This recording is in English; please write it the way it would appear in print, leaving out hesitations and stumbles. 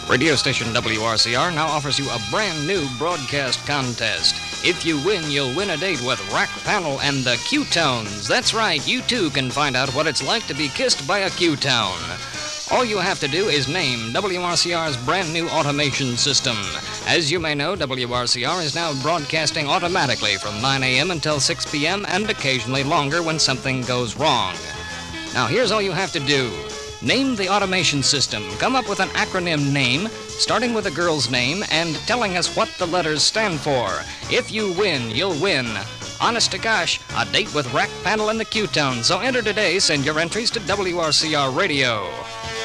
Radio station WRCR now offers you a brand new broadcast contest. If you win, you'll win a date with Rack Panel and the Q-Tones. That's right, you too can find out what it's like to be kissed by a Q-Tone. All you have to do is name WRCR's brand new automation system. As you may know, WRCR is now broadcasting automatically from 9 a.m. until 6 p.m. and occasionally longer when something goes wrong. Now here's all you have to do. Name the automation system. Come up with an acronym name, starting with a girl's name and telling us what the letters stand for. If you win, you'll win. Honest to gosh, a date with Rack Panel and the Q-Tone. So enter today. Send your entries to WRCR Radio.